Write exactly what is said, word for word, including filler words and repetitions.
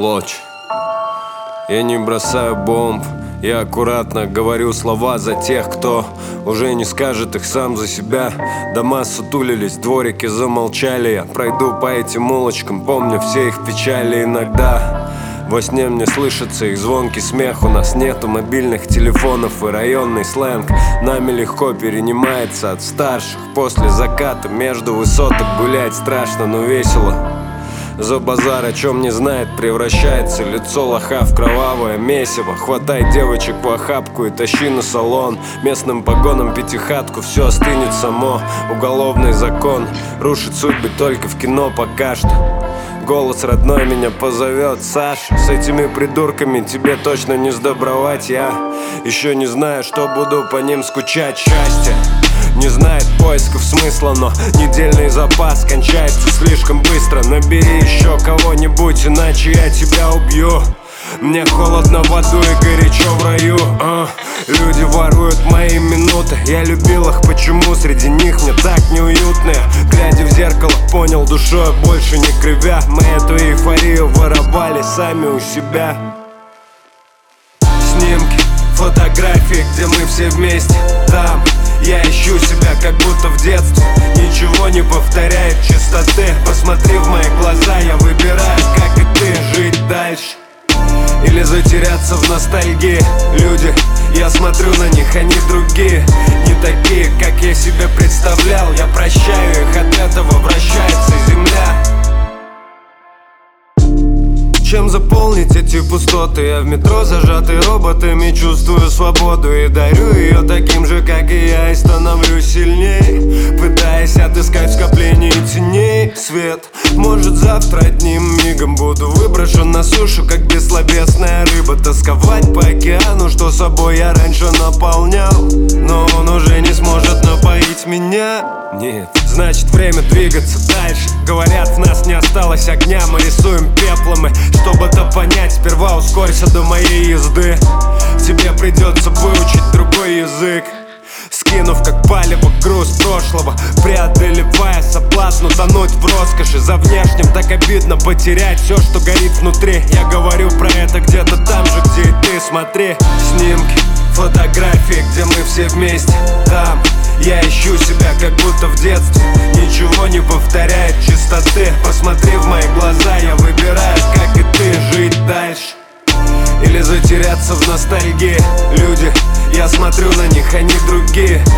Лоч. Я не бросаю бомб, я аккуратно говорю слова за тех, кто уже не скажет их сам за себя. Дома сутулились, дворики замолчали. Я пройду по этим улочкам, помню все их печали. Иногда во сне мне слышится их звонкий смех. У нас нету мобильных телефонов и районный сленг нами легко перенимается от старших. После заката между высоток гулять страшно, но весело. За базар, о чем не знает, превращается лицо лоха в кровавое месиво. Хватай девочек в охапку и тащи на салон. Местным погонам пятихатку, все остынет само. Уголовный закон рушит судьбы только в кино пока что. Голос родной меня позовет: Саша, с этими придурками тебе точно не сдобровать. Я еще не знаю, что буду по ним скучать. Счастье не знает поисков смысла, но недельный запас кончается слишком быстро. Набери еще кого-нибудь, иначе я тебя убью. Мне холодно в аду и горячо в раю. а. Люди воруют мои минуты. Я любил их, почему среди них мне так неуютно? Глядя в зеркало, понял душой, больше не кривя. Мы эту эйфорию воровали сами у себя. Снимки, фотографии, где мы все вместе. Там я ищу себя, как будто в детстве. Ничего не повторяет чистоты. Посмотри в мои глаза, я выбираю, как и ты, жить дальше или затеряться в ностальгии. Люди, я смотрю на них, они другие, не такие, как я себе представлял. Я прощаю их, от этого вращается земля. Чем заполнить эти пустоты? Я в метро зажатый роботами чувствую свободу и дарю ее таким же, как и я, и становлюсь сильней, пытаясь отыскать в скоплении теней свет. Может, завтра одним мигом буду выброшен на сушу, как бессловесная рыба. Тосковать по океану, что собой я раньше наполнял, но он уже не сможет напоить меня. Нет, значит время двигаться дальше. Говорят, в нас не осталось огня, мы рисуем пеплом. И чтобы-то понять, сперва ускорься до моей езды. Тебе придется выучить другой язык, скинув как палево груз прошлого, преодолевая соблазн утонуть в роскоши. За внешним так обидно потерять все, что горит внутри. Я говорю про это где-то там же, где и ты. Смотри, снимки, фотографии, где мы все вместе. Там я ищу себя, как будто в детстве. Ничего не повторяет чистоты. Посмотри в мои глаза, я выбираю, как и ты, жить дальше или затеряться в ностальгии. Люди, я смотрю на них, они другие,